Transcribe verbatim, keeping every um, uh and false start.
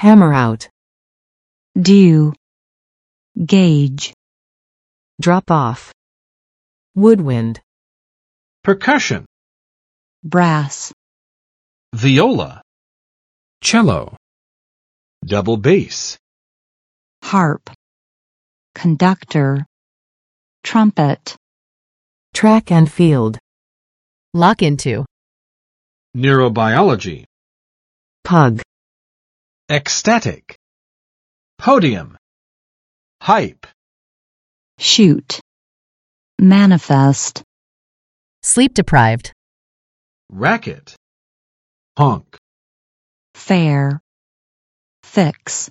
Hammer out. due, gauge, Drop off. Woodwind. percussion, brass, viola, cello, double bass, harp, conductor, trumpet, Track and field. Lock into. neurobiology, Pug. ecstatic, podium, hype, shoot, manifest, Sleep deprived. racket, honk. fair, fix.